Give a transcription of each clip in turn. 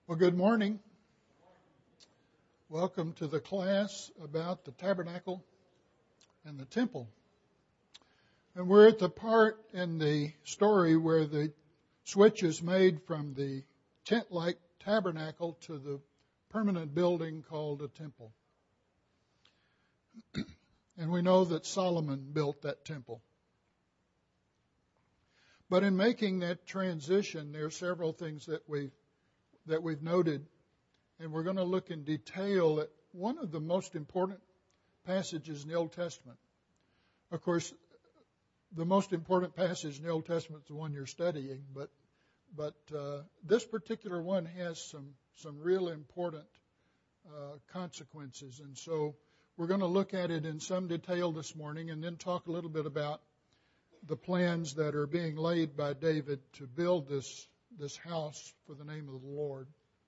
Well, good morning. Welcome to the class about the tabernacle and the temple. And we're at the part in the story where the switch is made from the tent-like tabernacle to the permanent building called a temple. And we know that Solomon built that temple. But in making that transition, there are several things that we've noted, and we're going to look in detail at one of the most important passages in the Old Testament. Of course, the most important passage in the Old Testament is the one you're studying, but this particular one has some real important consequences, and so we're going to look at it in some detail this morning, and then talk a little bit about the plans that are being laid by David to build this house for the name of the Lord.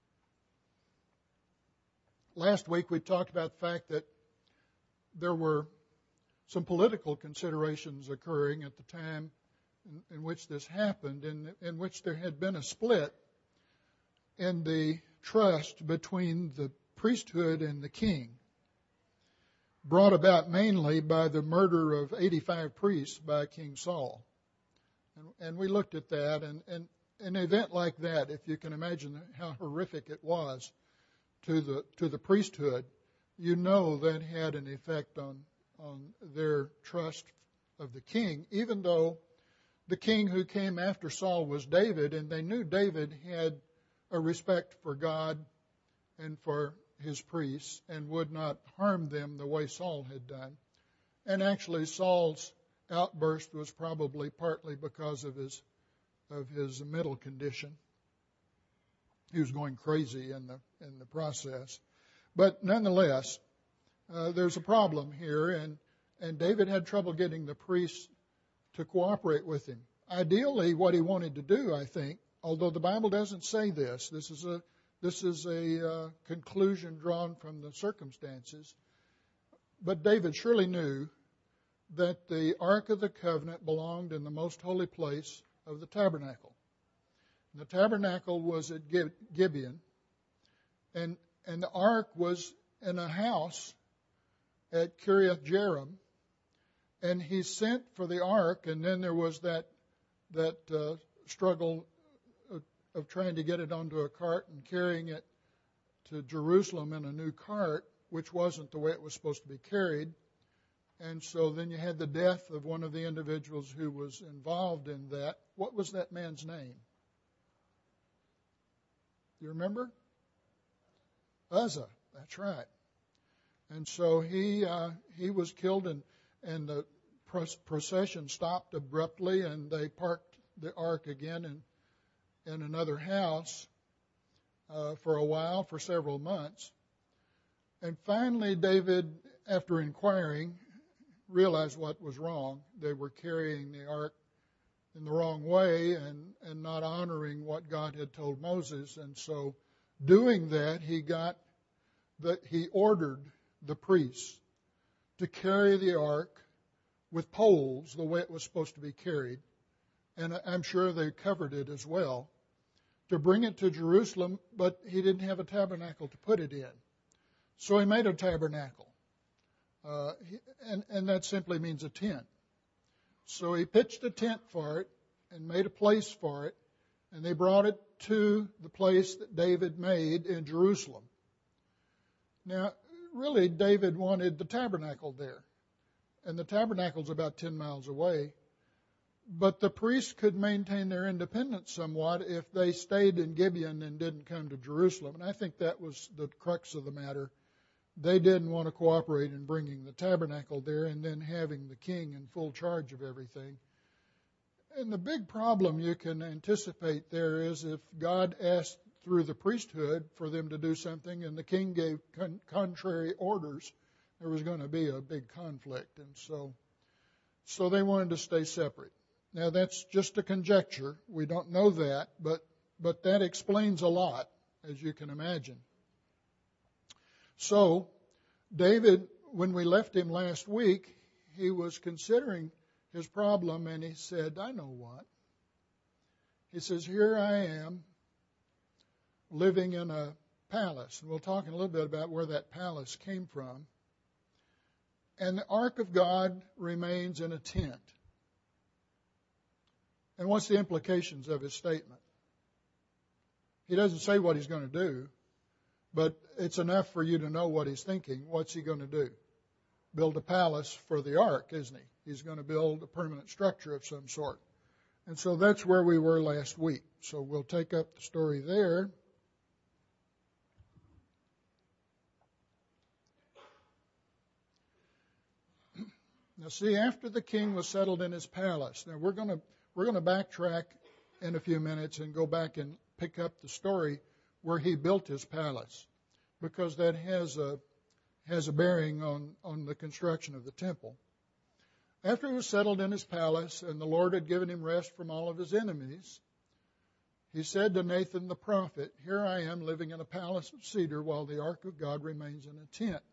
Last week we talked about the fact that there were some political considerations occurring at the time in which this happened, in which there had been a split in the trust between the priesthood and the king, brought about mainly by the murder of 85 priests by King Saul. And we looked at that, and an event like that, if you can imagine how horrific it was to the priesthood, you know that had an effect on their trust of the king, even though the king who came after Saul was David, and they knew David had a respect for God and for his priests and would not harm them the way Saul had done. And actually Saul's outburst was probably partly because of his mental condition. He was going crazy in the process. But nonetheless, there's a problem here, and David had trouble getting the priests to cooperate with him. Ideally, what he wanted to do, I think, although the Bible doesn't say this is a conclusion drawn from the circumstances, but David surely knew that the Ark of the Covenant belonged in the most holy place of the tabernacle. And the tabernacle was at Gibeon, and the ark was in a house at Kiriath Jearim, and he sent for the ark, and then there was that struggle of trying to get it onto a cart and carrying it to Jerusalem in a new cart, which wasn't the way it was supposed to be carried. And so then you had the death of one of the individuals who was involved in that. What was that man's name? You remember? Uzzah. That's right. And so he was killed, and the procession stopped abruptly, and they parked the ark again in another house for a while, for several months. And finally David, after inquiring, realized what was wrong. They were carrying the ark in the wrong way and not honoring what God had told Moses. And so doing that, he ordered the priests to carry the ark with poles the way it was supposed to be carried. And I'm sure they covered it as well, to bring it to Jerusalem, but he didn't have a tabernacle to put it in. So he made a tabernacle. And that simply means a tent. So he pitched a tent for it and made a place for it, and they brought it to the place that David made in Jerusalem. Now, really, David wanted the tabernacle there, and the tabernacle's about 10 miles away. But the priests could maintain their independence somewhat if they stayed in Gibeon and didn't come to Jerusalem. And I think that was the crux of the matter. They didn't want to cooperate in bringing the tabernacle there and then having the king in full charge of everything. And the big problem you can anticipate there is if God asked through the priesthood for them to do something and the king gave contrary orders, there was going to be a big conflict. And so they wanted to stay separate. Now, that's just a conjecture. We don't know that, but that explains a lot, as you can imagine. So, David, when we left him last week, he was considering his problem, and he said, I know what. He says, here I am living in a palace. And we'll talk in a little bit about where that palace came from. And the ark of God remains in a tent. And what's the implications of his statement? He doesn't say what he's going to do, but it's enough for you to know what he's thinking. What's he going to do? Build a palace for the ark, isn't he? He's going to build a permanent structure of some sort. And so that's where we were last week. So we'll take up the story there. Now see, after the king was settled in his palace, now we're going to backtrack in a few minutes and go back and pick up the story where he built his palace, because that has a bearing on the construction of the temple. After he was settled in his palace and the Lord had given him rest from all of his enemies, he said to Nathan the prophet, "Here I am living in a palace of cedar while the ark of God remains in a tent."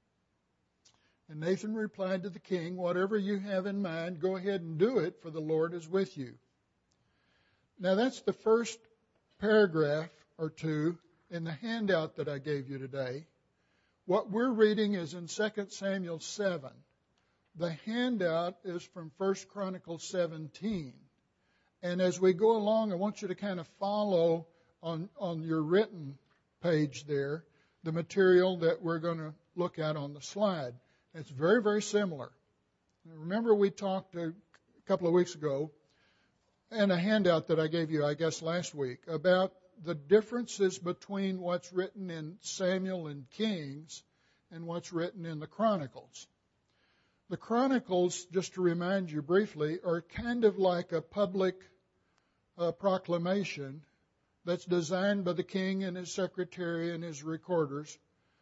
And Nathan replied to the king, "Whatever you have in mind, go ahead and do it, for the Lord is with you." Now that's the first paragraph or two in the handout that I gave you today. What we're reading is in 2 Samuel 7. The handout is from 1 Chronicles 17. And as we go along, I want you to kind of follow on your written page there the material that we're going to look at on the slide. It's very, very similar. Remember we talked a couple of weeks ago in a handout that I gave you, I guess, last week about the differences between what's written in Samuel and Kings and what's written in the Chronicles. The Chronicles, just to remind you briefly, are kind of like a public proclamation that's designed by the king and his secretary and his recorders.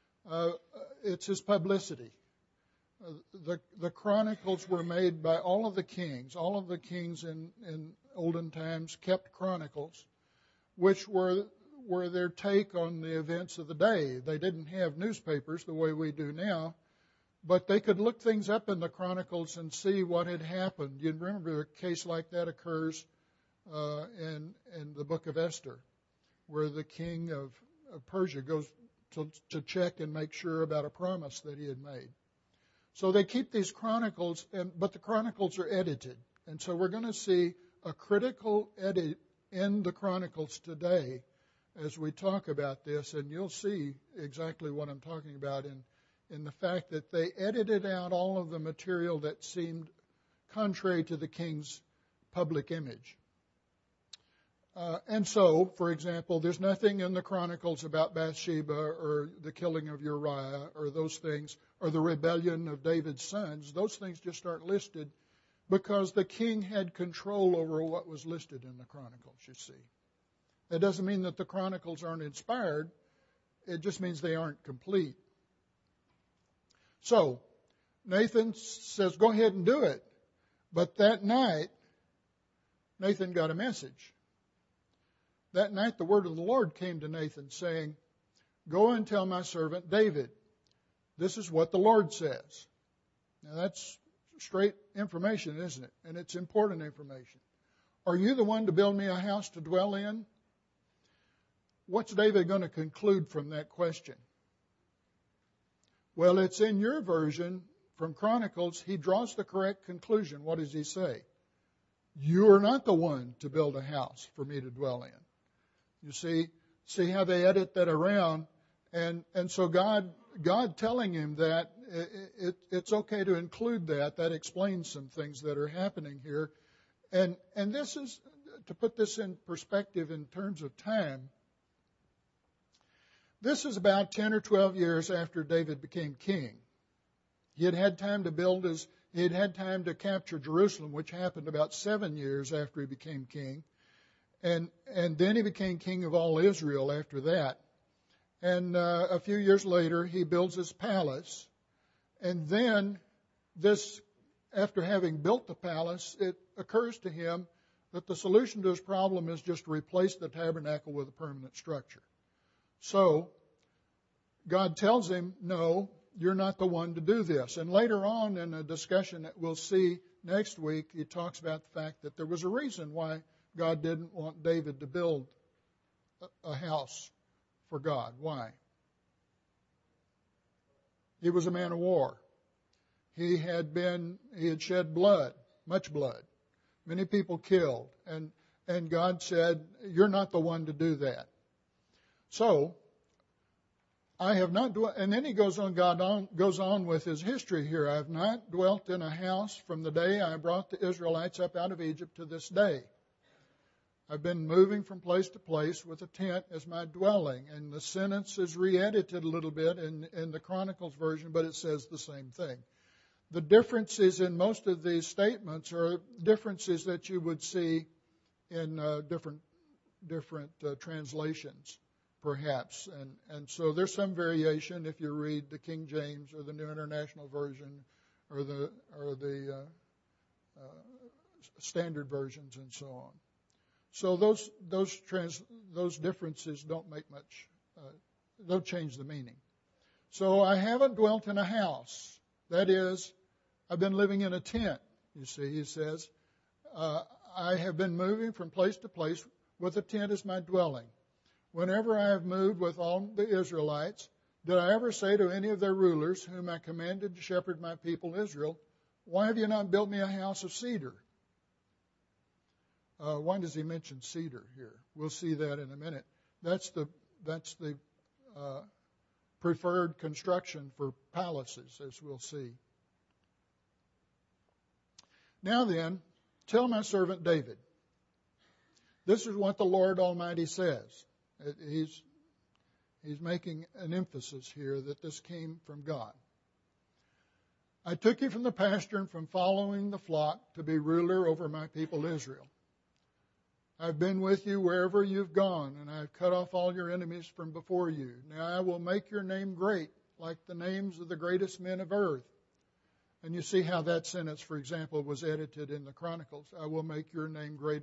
It's his publicity. The Chronicles were made by all of the kings. All of the kings in olden times kept chronicles, which were their take on the events of the day. They didn't have newspapers the way we do now, but they could look things up in the Chronicles and see what had happened. You remember a case like that occurs in the book of Esther, where the king of Persia goes to check and make sure about a promise that he had made. So they keep these chronicles, but the chronicles are edited. And so we're going to see a critical edit in the chronicles today as we talk about this, and you'll see exactly what I'm talking about in the fact that they edited out all of the material that seemed contrary to the king's public image. And so, for example, there's nothing in the Chronicles about Bathsheba or the killing of Uriah or those things, or the rebellion of David's sons. Those things just aren't listed because the king had control over what was listed in the Chronicles, you see. That doesn't mean that the Chronicles aren't inspired. It just means they aren't complete. So, Nathan says, go ahead and do it. But that night, Nathan got a message. That night the word of the Lord came to Nathan saying, "Go and tell my servant David, this is what the Lord says." Now that's straight information, isn't it? And it's important information. Are you the one to build me a house to dwell in? What's David going to conclude from that question? Well, it's in your version from Chronicles. He draws the correct conclusion. What does he say? You are not the one to build a house for me to dwell in. You see how they edit that around, and so God telling him that it's okay to include that. That explains some things that are happening here, and this is to put this in perspective in terms of time. This is about 10 or 12 years after David became king. He had had time to he had had time to capture Jerusalem, which happened about 7 years after he became king. And then he became king of all Israel after that. And a few years later, he builds his palace. And then after having built the palace, it occurs to him that the solution to his problem is just to replace the tabernacle with a permanent structure. So God tells him, no, you're not the one to do this. And later on in a discussion that we'll see next week, he talks about the fact that there was a reason why God didn't want David to build a house for God. Why? He was a man of war. He had shed blood, much blood, many people killed, and God said, "You're not the one to do that." So, I have not dwelt, and then he goes on with his history here. I have not dwelt in a house from the day I brought the Israelites up out of Egypt to this day. I've been moving from place to place with a tent as my dwelling. And the sentence is re-edited a little bit in the Chronicles version, but it says the same thing. The differences in most of these statements are differences that you would see in different translations, perhaps. And so there's some variation if you read the King James or the New International Version or the standard versions and so on. So those differences don't make much, don't change the meaning. So I haven't dwelt in a house. That is, I've been living in a tent. You see, he says, I have been moving from place to place with a tent as my dwelling. Whenever I have moved with all the Israelites, did I ever say to any of their rulers, whom I commanded to shepherd my people Israel, "Why have you not built me a house of cedar?" Why does he mention cedar here? We'll see that in a minute. That's the preferred construction for palaces, as we'll see. Now then, tell my servant David. This is what the Lord Almighty says. He's making an emphasis here that this came from God. I took you from the pasture and from following the flock to be ruler over my people Israel. I've been with you wherever you've gone, and I've cut off all your enemies from before you. Now I will make your name great, like the names of the greatest men of earth. And you see how that sentence, for example, was edited in the Chronicles. I will make your name great,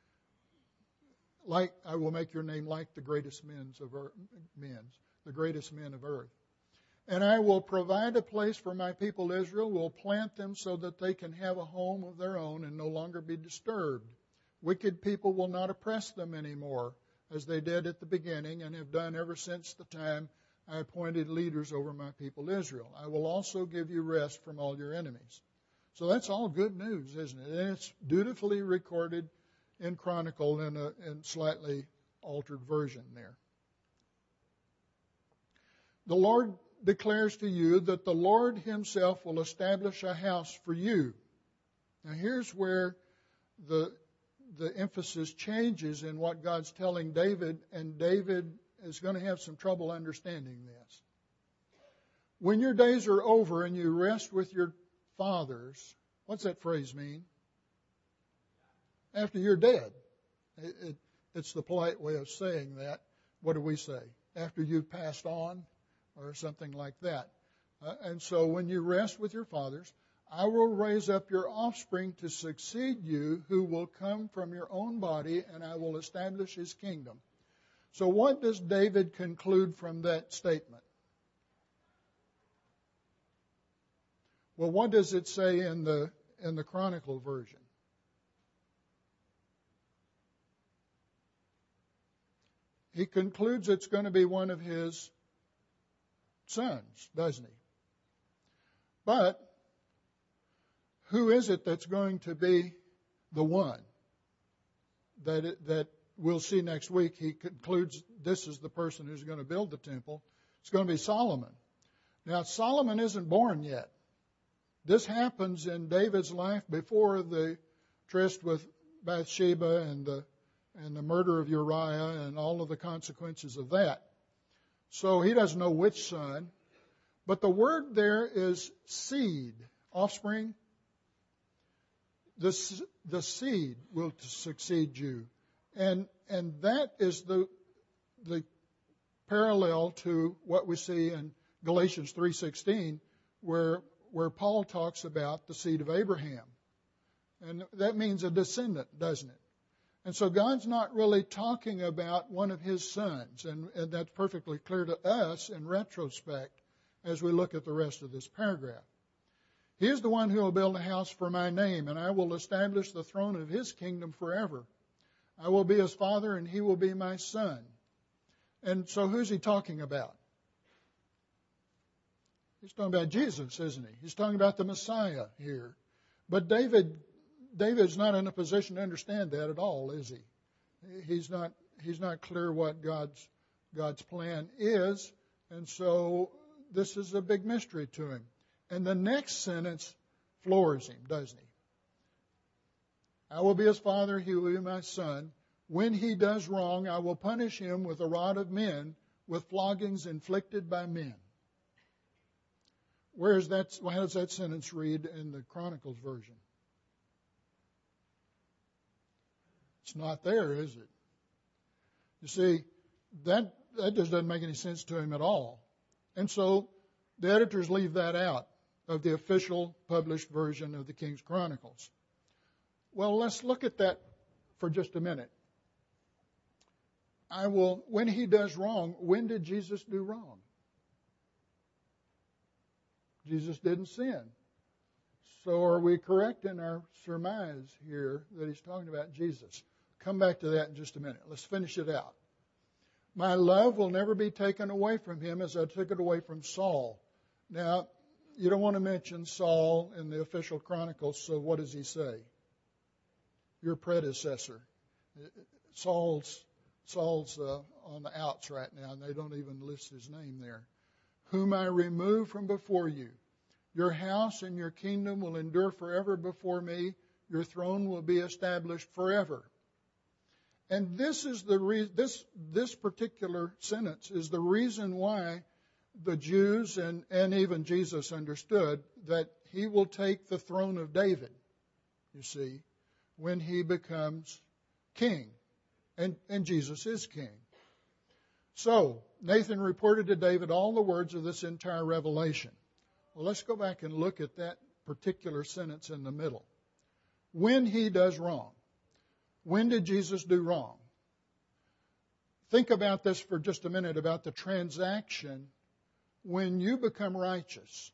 like I will make your name like the greatest men of earth. And I will provide a place for my people Israel, will plant them so that they can have a home of their own and no longer be disturbed. Wicked people will not oppress them anymore, as they did at the beginning and have done ever since the time I appointed leaders over my people Israel. I will also give you rest from all your enemies. So that's all good news, isn't it? And it's dutifully recorded in Chronicle in a slightly altered version there. The Lord declares to you that the Lord himself will establish a house for you. Now here's where the emphasis changes in what God's telling David, and David is going to have some trouble understanding this. When your days are over and you rest with your fathers, what's that phrase mean? After you're dead. It's the polite way of saying that. What do we say? After you've passed on, or something like that. And so when you rest with your fathers, I will raise up your offspring to succeed you, who will come from your own body, and I will establish his kingdom. So what does David conclude from that statement? Well, what does it say in the Chronicle version? He concludes it's going to be one of his sons, doesn't he? But who is it that's going to be the one that we'll see next week? He concludes this is the person who's going to build the temple. It's going to be Solomon. Now, Solomon isn't born yet. This happens in David's life before the tryst with Bathsheba and the murder of Uriah and all of the consequences of that. So he doesn't know which son. But the word there is seed, offspring. The seed will succeed you. And that is the parallel to what we see in Galatians 3:16, where Paul talks about the seed of Abraham. And that means a descendant, doesn't it? And so God's not really talking about one of his sons, and that's perfectly clear to us in retrospect as we look at the rest of this paragraph. He is the one who will build a house for my name, and I will establish the throne of his kingdom forever. I will be his father, and he will be my son. And so who's he talking about? He's talking about Jesus, isn't he? He's talking about the Messiah here. But David's not in a position to understand that at all, is he? He's not clear what God's plan is, and so this is a big mystery to him. And the next sentence floors him, doesn't he? I will be his father, he will be my son. When he does wrong, I will punish him with a rod of men, with floggings inflicted by men. How does that sentence read in the Chronicles version? It's not there, is it? You see, that just doesn't make any sense to him at all. And so the editors leave that out of the official published version of the King's Chronicles. Well, let's look at that for just a minute. When he does wrong, when did Jesus do wrong? Jesus didn't sin. So are we correct in our surmise here that he's talking about Jesus? Come back to that in just a minute. Let's finish it out. My love will never be taken away from him as I took it away from Saul. Now, you don't want to mention Saul in the official chronicles, so what does he say? Your predecessor. Saul's on the outs right now, and they don't even list his name there. Whom I remove from before you. Your house and your kingdom will endure forever before me. Your throne will be established forever. And this is this particular sentence is the reason why the Jews and even Jesus understood that he will take the throne of David, you see, when he becomes king. And Jesus is king. So, Nathan reported to David all the words of this entire revelation. Well, let's go back and look at that particular sentence in the middle. When he does wrong. When did Jesus do wrong? Think about this for just a minute, about the transaction when you become righteous.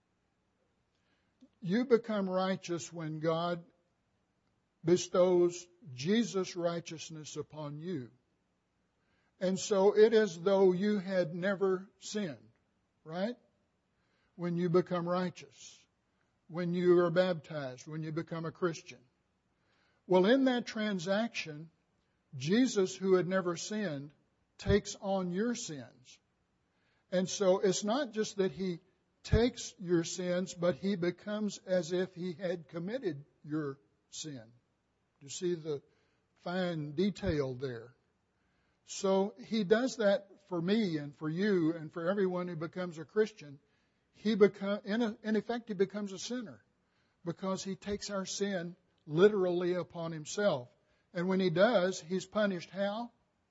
You become righteous when God bestows Jesus' righteousness upon you. And so it is though you had never sinned, right? When you become righteous, when you are baptized, when you become a Christian. Well, in that transaction, Jesus, who had never sinned, takes on your sins. And so it's not just that he takes your sins, but he becomes as if he had committed your sin. You see the fine detail there. So he does that for me and for you and for everyone who becomes a Christian. In effect, he becomes a sinner because he takes our sin literally upon himself. And when he does, he's punished how?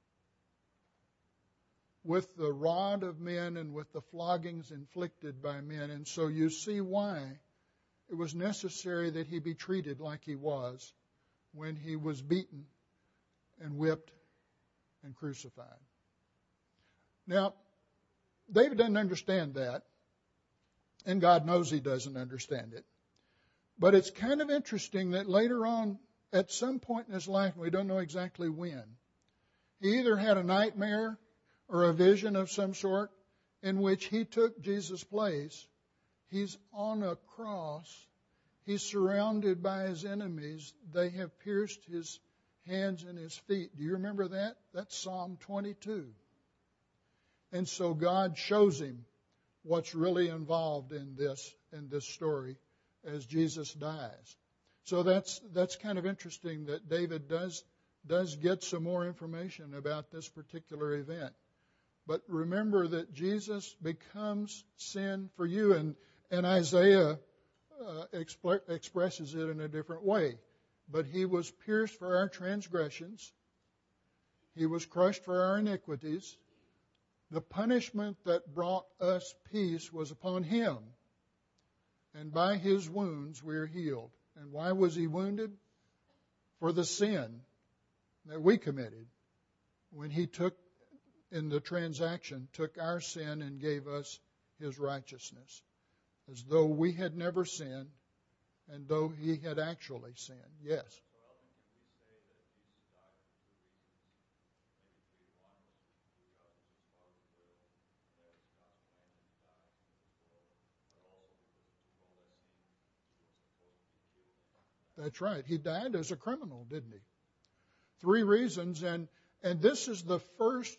With the rod of men and with the floggings inflicted by men. And so you see why it was necessary that he be treated like he was when he was beaten and whipped and crucified. Now, David doesn't understand that, and God knows he doesn't understand it. But it's kind of interesting that later on, at some point in his life, we don't know exactly when, he either had a nightmare or a vision of some sort in which he took Jesus' place. He's on a cross. He's surrounded by his enemies. They have pierced his hands and his feet. Do you remember that? That's Psalm 22. And so God shows him what's really involved in this story as Jesus dies. So that's kind of interesting that David does get some more information about this particular event. But remember that Jesus becomes sin for you, and Isaiah expresses it in a different way. But he was pierced for our transgressions. He was crushed for our iniquities. The punishment that brought us peace was upon him. And by his wounds we are healed. And why was he wounded? For the sin that we committed when he took our sin and gave us his righteousness. As though we had never sinned and though he had actually sinned. Yes. That's right. He died as a criminal, didn't he? 3 reasons, and this is the first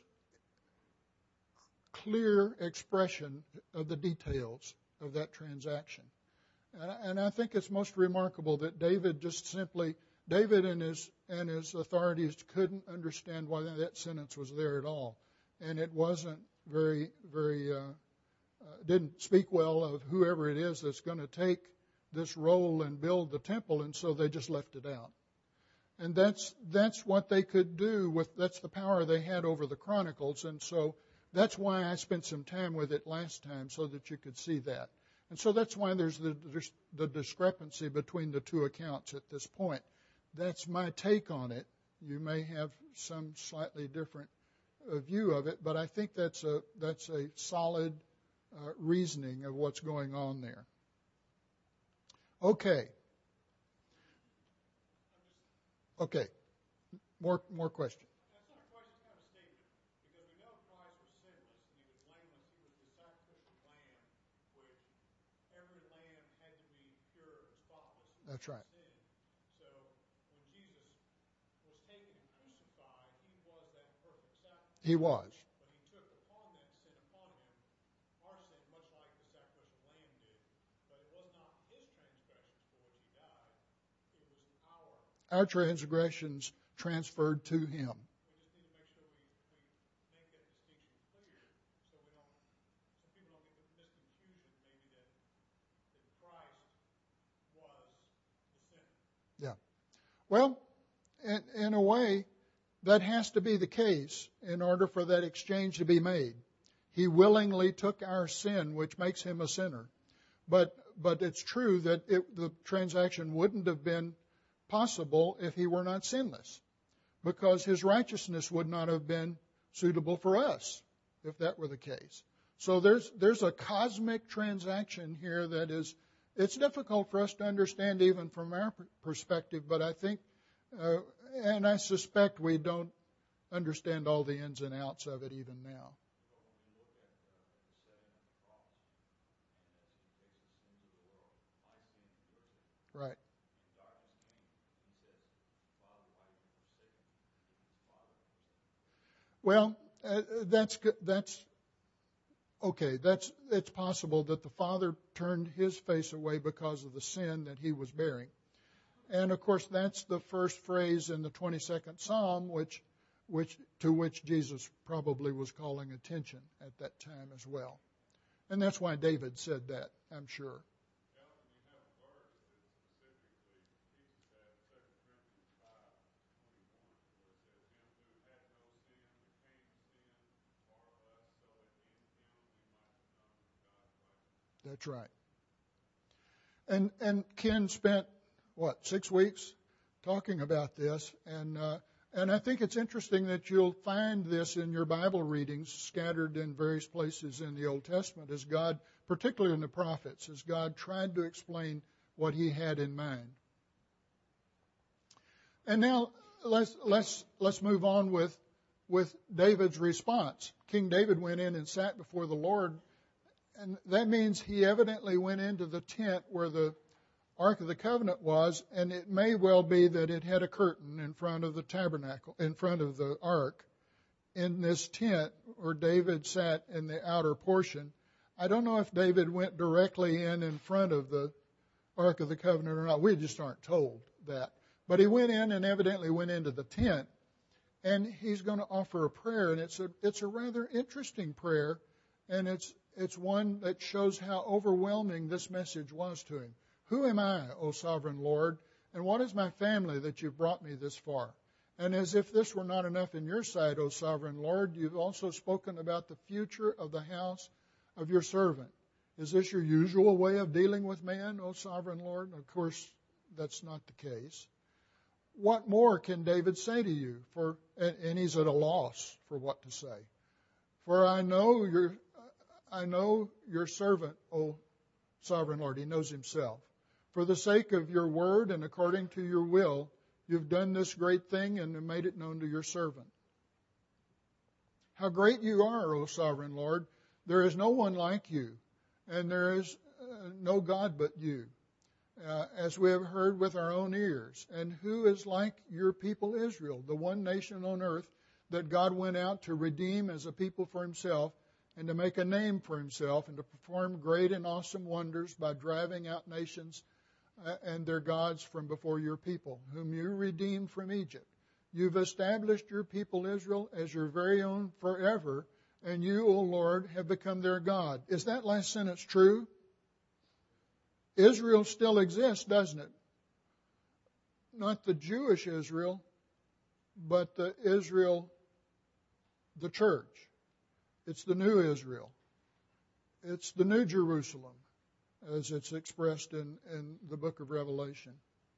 clear expression of the details of that transaction. And I think it's most remarkable that David and his authorities couldn't understand why that sentence was there at all. And it wasn't didn't speak well of whoever it is that's going to take this role and build the temple, and so they just left it out. And that's what they could do that's the power they had over the Chronicles, and so that's why I spent some time with it last time, so that you could see that. And so that's why there's the discrepancy between the 2 accounts at this point. That's my take on it. You may have some slightly different view of it, but I think that's a solid reasoning of what's going on there. Okay. More questions. That's not a question, it's kind of a statement. Because we know Christ was sinless and he was blameless. He was the sacrificial lamb, which every lamb had to be pure and spotless. That's right. Sin. So when Jesus was taken and crucified, he was that perfect sacrifice. He was. But he took upon that sin upon him, our sin, much like the sacrificial lamb did. But it was not his transgressions for which he died. It was our transgressions transferred to him. We just need to make sure we make that distinction clear, so people don't get the misconfusion maybe that Christ was the sinner. Yeah. Well, in a way, that has to be the case in order for that exchange to be made. He willingly took our sin, which makes him a sinner. But it's true that the transaction wouldn't have been possible if he were not sinless, because his righteousness would not have been suitable for us if that were the case. So there's a cosmic transaction here that it's difficult for us to understand even from our perspective, but I think, and I suspect we don't understand all the ins and outs of it even now. Right. Well, that's okay. It's possible that the Father turned his face away because of the sin that he was bearing. And of course, that's the first phrase in the 22nd Psalm, to which Jesus probably was calling attention at that time as well. And that's why David said that, I'm sure. That's right. And Ken spent, 6 weeks talking about this, and I think it's interesting that you'll find this in your Bible readings scattered in various places in the Old Testament, as God, particularly in the prophets, as God tried to explain what he had in mind. And now let's move on with David's response. King David went in and sat before the Lord, and that means he evidently went into the tent where the Ark of the Covenant was, and it may well be that it had a curtain in front of the tabernacle, in front of the Ark. In this tent where David sat in the outer portion, I don't know if David went directly in front of the Ark of the Covenant or not. We just aren't told that. But he went in and evidently went into the tent, and he's going to offer a prayer, and it's a rather interesting prayer, and it's one that shows how overwhelming this message was to him. Who am I, O sovereign Lord, and what is my family that you've brought me this far? And as if this were not enough in your sight, O sovereign Lord, you've also spoken about the future of the house of your servant. Is this your usual way of dealing with man, O sovereign Lord? Of course, that's not the case. What more can David say to you? And he's at a loss for what to say. For I know your servant, O sovereign Lord. He knows himself. For the sake of your word and according to your will, you've done this great thing and have made it known to your servant. How great you are, O sovereign Lord. There is no one like you, and there is no God but you. as we have heard with our own ears. And who is like your people Israel, the one nation on earth that God went out to redeem as a people for himself and to make a name for himself and to perform great and awesome wonders by driving out nations and their gods from before your people, whom you redeemed from Egypt. You've established your people Israel as your very own forever, and you, O Lord, have become their God. Is that last sentence true? Israel still exists, doesn't it? Not the Jewish Israel, but the Israel, the church. It's the new Israel. It's the new Jerusalem, as it's expressed in the book of Revelation.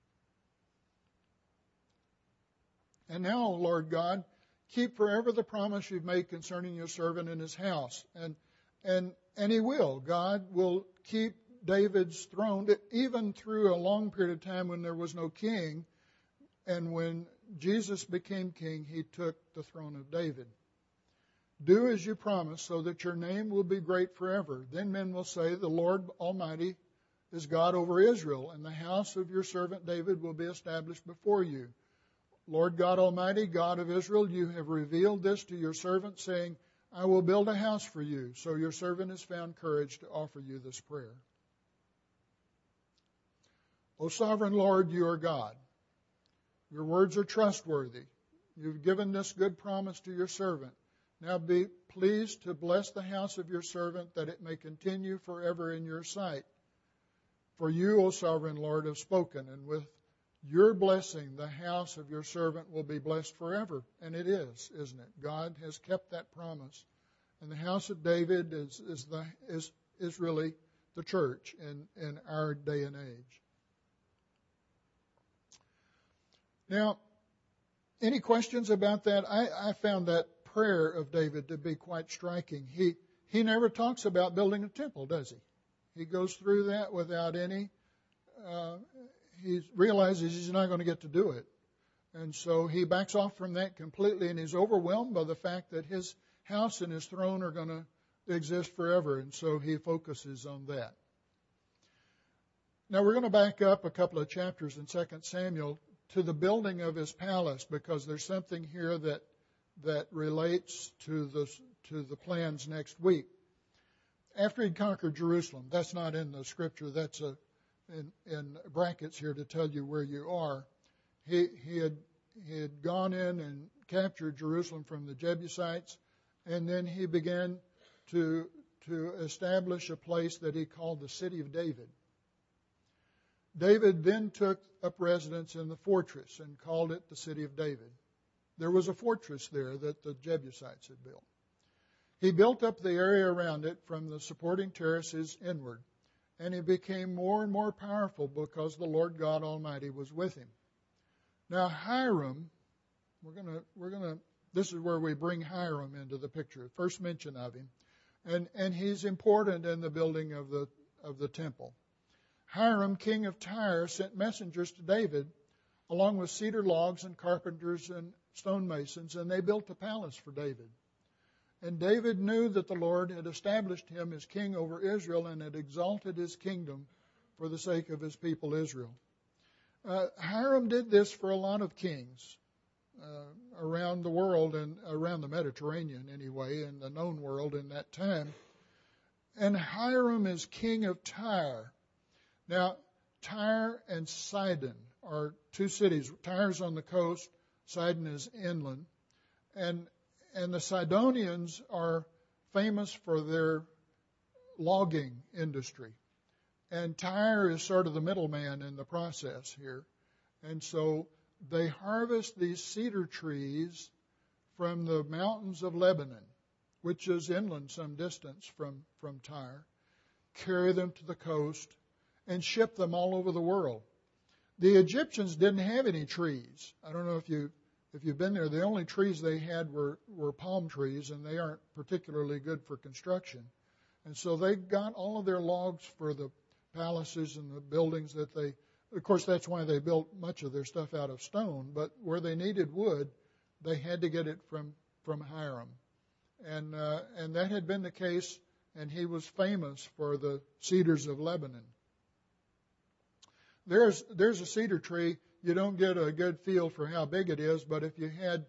And now, Lord God, keep forever the promise you've made concerning your servant and his house. And he will. God will keep David's throne, even through a long period of time when there was no king. And when Jesus became king, he took the throne of David. Do as you promised, so that your name will be great forever. Then men will say, the Lord Almighty is God over Israel, and the house of your servant David will be established before you. Lord God Almighty, God of Israel, you have revealed this to your servant, saying, I will build a house for you. So your servant has found courage to offer you this prayer. O sovereign Lord, you are God. Your words are trustworthy. You've given this good promise to your servant. Now be pleased to bless the house of your servant, that it may continue forever in your sight. For you, O sovereign Lord, have spoken, and with your blessing, the house of your servant will be blessed forever. And it is, isn't it? God has kept that promise. And the house of David is really the church in our day and age. Now, any questions about that? I found that prayer of David to be quite striking. He never talks about building a temple, does he? He goes through that without any... he realizes he's not going to get to do it. And so he backs off from that completely, and he's overwhelmed by the fact that his house and his throne are going to exist forever. And so he focuses on that. Now we're going to back up a couple of chapters in 2 Samuel to the building of his palace, because there's something here that relates to the plans next week. After he'd conquered Jerusalem, that's not in the scripture, that's in brackets here to tell you where you are. He had gone in and captured Jerusalem from the Jebusites, and then he began to establish a place that he called the City of David. David then took up residence in the fortress and called it the City of David. There was a fortress there that the Jebusites had built. He built up the area around it from the supporting terraces inward, and he became more and more powerful because the Lord God Almighty was with him. Now Hiram, this is where we bring Hiram into the picture, first mention of him, and he's important in the building of the temple. Hiram, king of Tyre, sent messengers to David, along with cedar logs and carpenters and stonemasons, and they built a palace for David. And David knew that the Lord had established him as king over Israel and had exalted his kingdom for the sake of his people Israel. Hiram did this for a lot of kings around the world, and around the Mediterranean anyway, in the known world in that time. And Hiram is king of Tyre. Now, Tyre and Sidon are two cities. Tyre's on the coast, Sidon is inland. And the Sidonians are famous for their logging industry. And Tyre is sort of the middleman in the process here. And so they harvest these cedar trees from the mountains of Lebanon, which is inland some distance from Tyre, carry them to the coast, and ship them all over the world. The Egyptians didn't have any trees. I don't know if you've been there. The only trees they had were palm trees, and they aren't particularly good for construction. And so they got all of their logs for the palaces and the buildings that they, of course, that's why they built much of their stuff out of stone, but where they needed wood, they had to get it from Hiram. And that had been the case, and he was famous for the cedars of Lebanon. there's a cedar tree. You don't get a good feel for how big it is, but if you had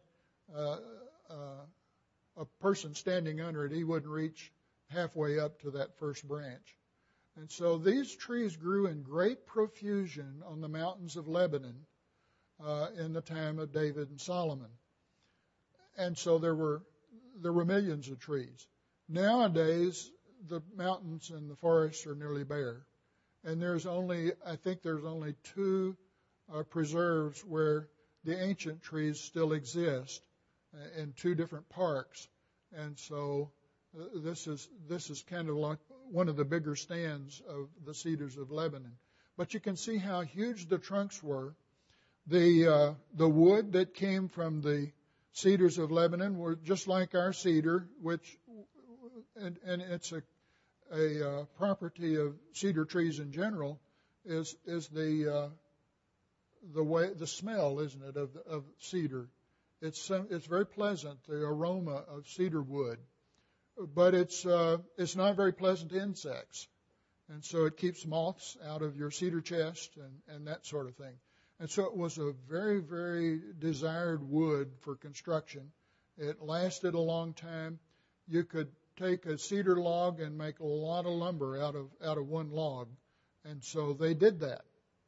a person standing under it, he wouldn't reach halfway up to that first branch. And so these trees grew in great profusion on the mountains of Lebanon in the time of David and Solomon. And so there were millions of trees. Nowadays, the mountains and the forests are nearly bare. And I think there's only two preserves where the ancient trees still exist in two different parks. And so this is kind of like one of the bigger stands of the cedars of Lebanon. But you can see how huge the trunks were. The wood that came from the cedars of Lebanon were just like our cedar, and it's a property of cedar trees in general, is the smell, isn't it, of cedar? It's very pleasant, the aroma of cedar wood, but it's not very pleasant to insects, and so it keeps moths out of your cedar chest and that sort of thing. And so it was a very, very desired wood for construction. It lasted a long time. You could take a cedar log and make a lot of lumber out of one log. And so they did that.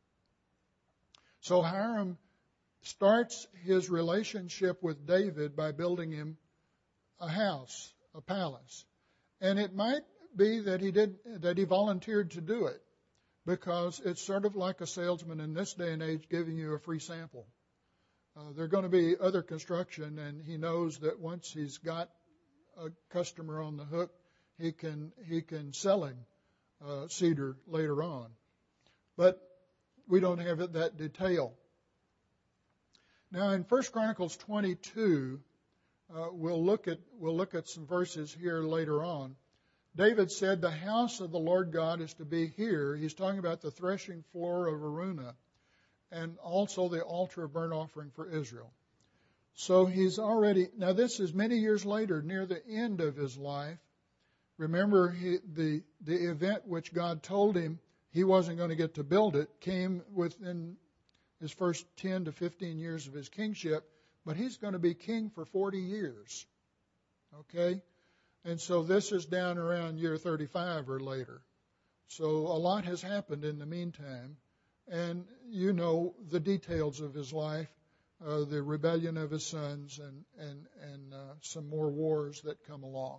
So Hiram starts his relationship with David by building him a house, a palace. And it might be that he volunteered to do it, because it's sort of like a salesman in this day and age giving you a free sample. There are going to be other construction, and he knows that once he's got a customer on the hook, he can sell him cedar later on. But we don't have that detail. Now in 1 Chronicles 22, we'll look at some verses here later on. David said, the house of the Lord God is to be here. He's talking about the threshing floor of Araunah, and also the altar of burnt offering for Israel. So now this is many years later, near the end of his life. Remember, the event which God told him he wasn't going to get to build it came within his first 10 to 15 years of his kingship, but he's going to be king for 40 years. Okay? And so this is down around year 35 or later. So a lot has happened in the meantime. And you know the details of his life, the rebellion of his sons, and some more wars that come along.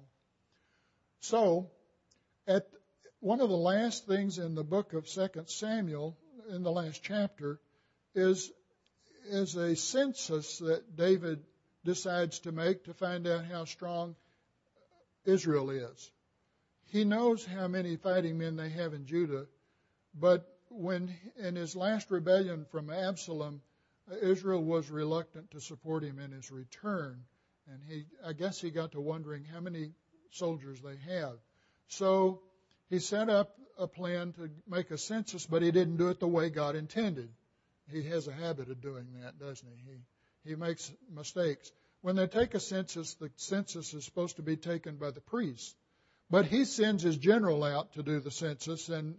So at one of the last things in the book of 2 Samuel, in the last chapter, is a census that David decides to make to find out how strong Israel is. He knows how many fighting men they have in Judah, but when in his last rebellion from Absalom, Israel was reluctant to support him in his return, and I guess he got to wondering how many soldiers they have. So he set up a plan to make a census, but he didn't do it the way God intended. He has a habit of doing that, doesn't he? He makes mistakes. When they take a census, the census is supposed to be taken by the priests. But he sends his general out to do the census, and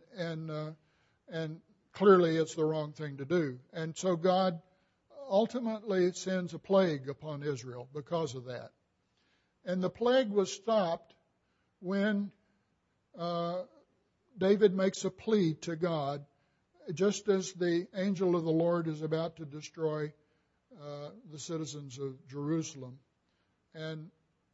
clearly it's the wrong thing to do. And so God ultimately sends a plague upon Israel because of that. And the plague was stopped when David makes a plea to God, just as the angel of the Lord is about to destroy the citizens of Jerusalem. And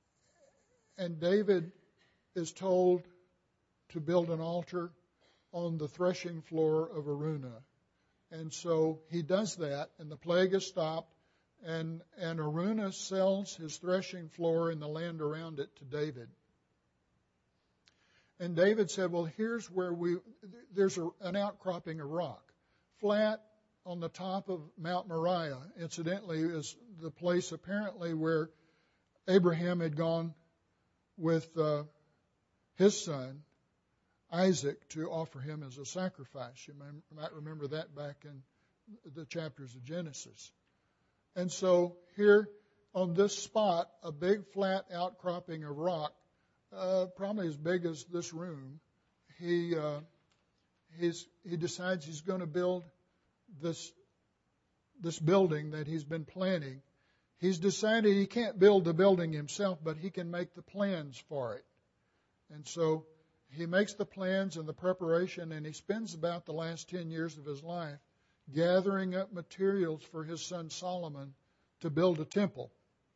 David is told to build an altar on the threshing floor of Araunah. And so he does that, and the plague is stopped, and Araunah sells his threshing floor and the land around it to David. And David said, well, here's where there's an outcropping of rock, flat on the top of Mount Moriah. Incidentally, is the place apparently where Abraham had gone with his son, Isaac, to offer him as a sacrifice. You might remember that back in the chapters of Genesis. And so here on this spot, a big flat outcropping of rock, probably as big as this room, he decides he's going to build this building that he's been planning. He's decided he can't build the building himself, but he can make the plans for it. And so he makes the plans and the preparation, and he spends about the last 10 years of his life gathering up materials for his son Solomon to build a temple.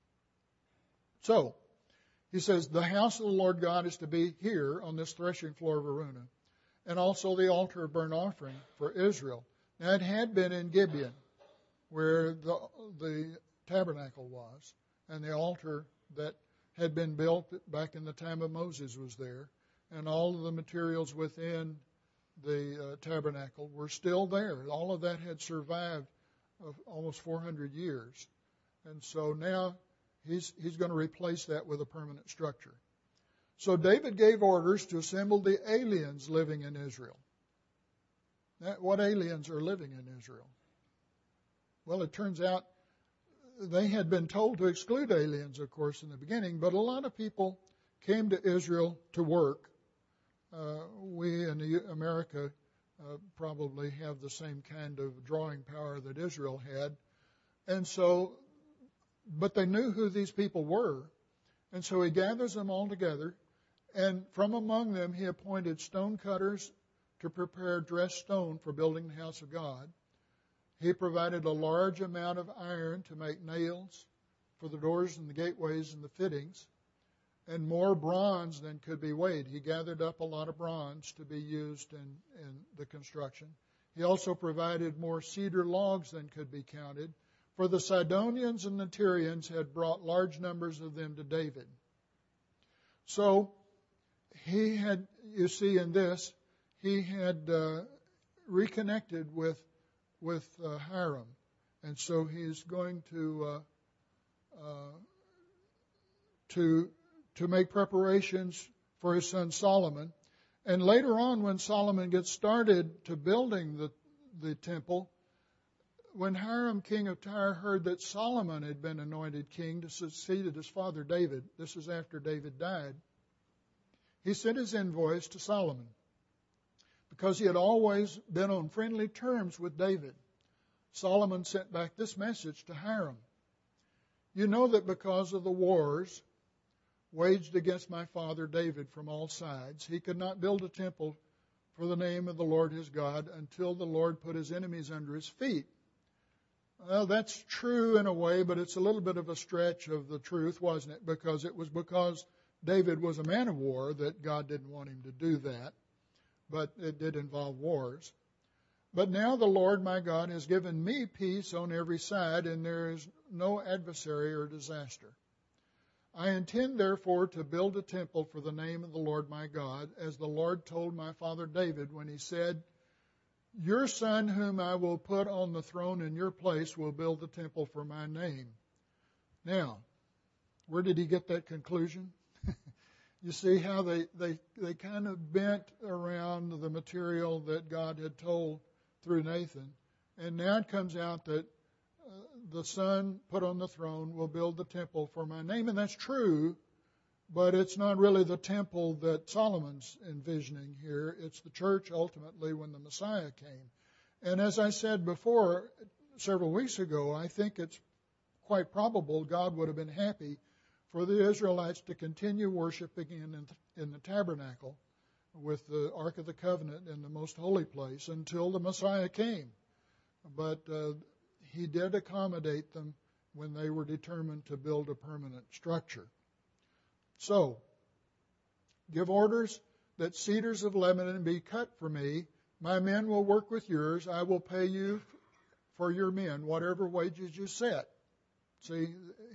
So, he says, the house of the Lord God is to be here on this threshing floor of Araunah, and also the altar of burnt offering for Israel. Now, it had been in Gibeon, where the tabernacle was, and the altar that had been built back in the time of Moses was there, and all of the materials within the tabernacle were still there. All of that had survived almost 400 years. And so now he's going to replace that with a permanent structure. So David gave orders to assemble the aliens living in Israel. Now, what aliens are living in Israel? Well, it turns out they had been told to exclude aliens, of course, in the beginning, but a lot of people came to Israel to work. We in America probably have the same kind of drawing power that Israel had. And so, but they knew who these people were. And so he gathers them all together, and from among them he appointed stone cutters to prepare dressed stone for building the house of God. He provided a large amount of iron to make nails for the doors and the gateways and the fittings, and more bronze than could be weighed. He gathered up a lot of bronze to be used in the construction. He also provided more cedar logs than could be counted, for the Sidonians and the Tyrians had brought large numbers of them to David. So he had, you see in this, he had reconnected with Hiram, and so he's going to make preparations for his son Solomon. And later on, when Solomon gets started to building the temple, when Hiram, king of Tyre, heard that Solomon had been anointed king to succeed his father David, this is after David died, he sent his envoys to Solomon, because he had always been on friendly terms with David. Solomon sent back this message to Hiram. You know that because of the wars waged against my father David from all sides, he could not build a temple for the name of the Lord his God until the Lord put his enemies under his feet. Well, that's true in a way, but it's a little bit of a stretch of the truth, wasn't it? Because it was because David was a man of war that God didn't want him to do that. But it did involve wars. But now the Lord my God has given me peace on every side, and there is no adversary or disaster. I intend, therefore, to build a temple for the name of the Lord my God, as the Lord told my father David when he said, your son whom I will put on the throne in your place will build the temple for my name. Now, where did he get that conclusion? You see how they kind of bent around the material that God had told through Nathan. And now it comes out that the son put on the throne will build the temple for my name. And that's true, but it's not really the temple that Solomon's envisioning here. It's the church ultimately when the Messiah came. And as I said before, several weeks ago, I think it's quite probable God would have been happy for the Israelites to continue worshiping in the tabernacle with the Ark of the Covenant in the most holy place until the Messiah came. But he did accommodate them when they were determined to build a permanent structure. So, give orders that cedars of Lebanon be cut for me. My men will work with yours. I will pay you for your men, whatever wages you set. See,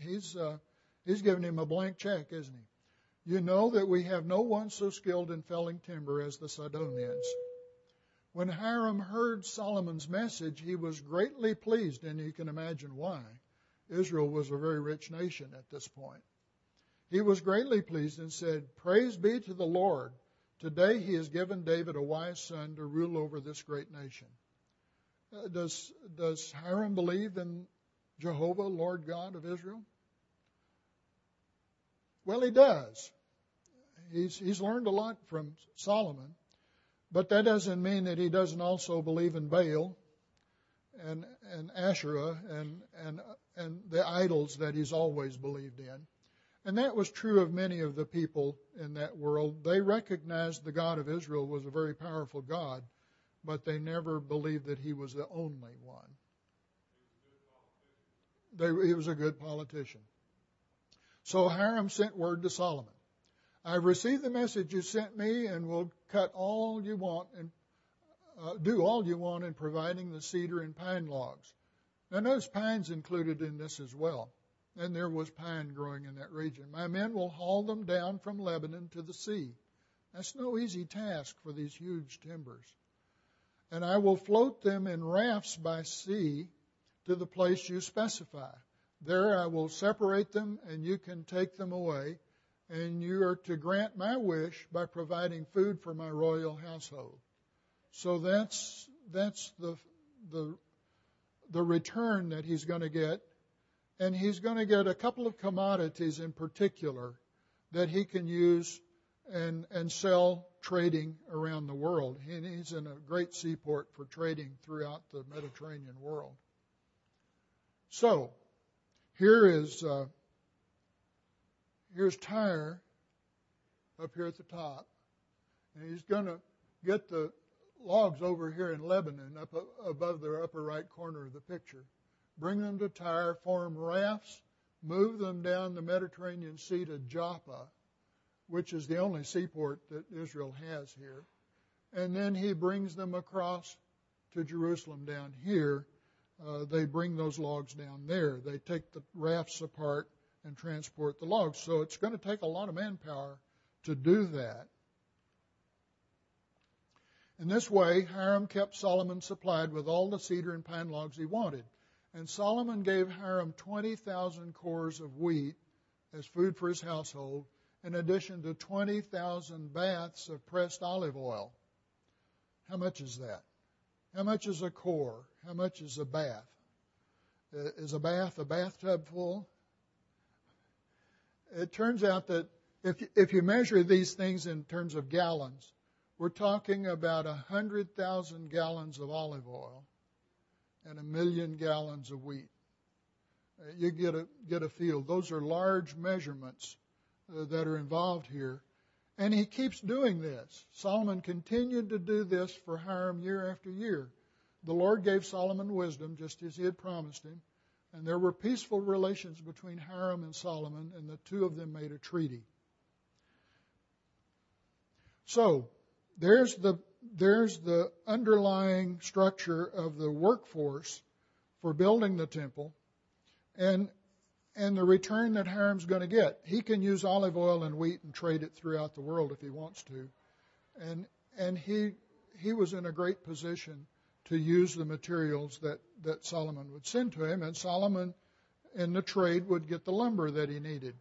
he's giving him a blank check, isn't he? You know that we have no one so skilled in felling timber as the Sidonians. When Hiram heard Solomon's message, he was greatly pleased, and you can imagine why. Israel was a very rich nation at this point. He was greatly pleased and said, praise be to the Lord. Today he has given David a wise son to rule over this great nation. Does Hiram believe in Jehovah, Lord God of Israel? Well, he does. He's learned a lot from Solomon, but that doesn't mean that he doesn't also believe in Baal and Asherah and the idols that he's always believed in. And that was true of many of the people in that world. They recognized the God of Israel was a very powerful God, but they never believed that he was the only one. He was a good politician. So Hiram sent word to Solomon, I've received the message you sent me and will cut all you want and do all you want in providing the cedar and pine logs. Now notice pine's included in this as well. And there was pine growing in that region. My men will haul them down from Lebanon to the sea. That's no easy task for these huge timbers. And I will float them in rafts by sea to the place you specify. There I will separate them, and you can take them away, and you are to grant my wish by providing food for my royal household. So that's the return that he's going to get. And he's going to get a couple of commodities in particular that he can use and sell trading around the world. He's in a great seaport for trading throughout the Mediterranean world. So here's Tyre up here at the top. And he's going to get the logs over here in Lebanon up above the upper right corner of the picture. Bring them to Tyre, form rafts, move them down the Mediterranean Sea to Joppa, which is the only seaport that Israel has here. And then he brings them across to Jerusalem down here. They bring those logs down there. They take the rafts apart and transport the logs. So it's going to take a lot of manpower to do that. In this way, Hiram kept Solomon supplied with all the cedar and pine logs he wanted. And Solomon gave Hiram 20,000 cores of wheat as food for his household, in addition to 20,000 baths of pressed olive oil. How much is that? How much is a core? How much is a bath? Is a bath a bathtub full? It turns out that if you measure these things in terms of gallons, we're talking about 100,000 gallons of olive oil and 1 million gallons of wheat. You get a feel. Those are large measurements that are involved here. And he keeps doing this. Solomon continued to do this for Hiram year after year. The Lord gave Solomon wisdom, just as he had promised him. And there were peaceful relations between Hiram and Solomon, and the two of them made a treaty. So, there's the underlying structure of the workforce for building the temple and the return that Hiram's going to get. He can use olive oil and wheat and trade it throughout the world if he wants to. And he was in a great position to use the materials that Solomon would send to him, and Solomon in the trade would get the lumber that he needed.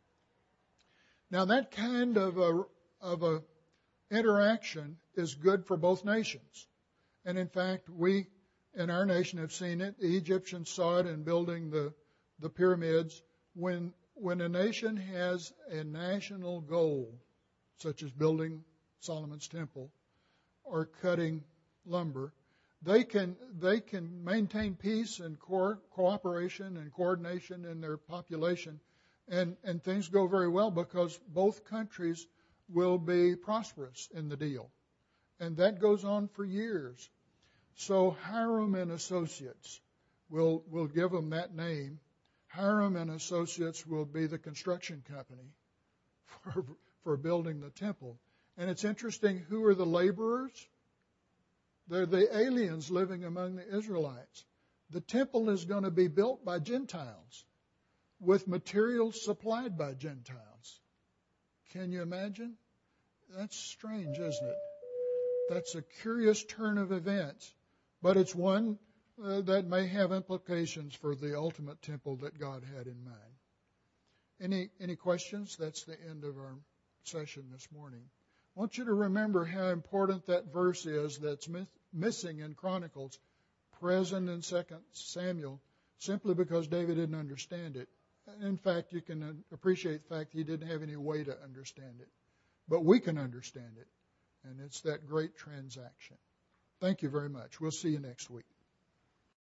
Now that kind of a interaction is good for both nations. And in fact, we in our nation have seen it. The Egyptians saw it in building the pyramids. When a nation has a national goal, such as building Solomon's temple or cutting lumber, they can maintain peace and cooperation and coordination in their population, and things go very well because both countries will be prosperous in the deal. And that goes on for years. So Hiram and Associates, we'll give them that name. Hiram and Associates will be the construction company for building the temple. And it's interesting, who are the laborers? They're the aliens living among the Israelites. The temple is going to be built by Gentiles with materials supplied by Gentiles. Can you imagine? That's strange, isn't it? That's a curious turn of events, but it's one that may have implications for the ultimate temple that God had in mind. Any questions? That's the end of our session this morning. I want you to remember how important that verse is that's missing in Chronicles, present in 2 Samuel, simply because David didn't understand it. In fact, you can appreciate the fact he didn't have any way to understand it. But we can understand it, and it's that great transaction. Thank you very much. We'll see you next week.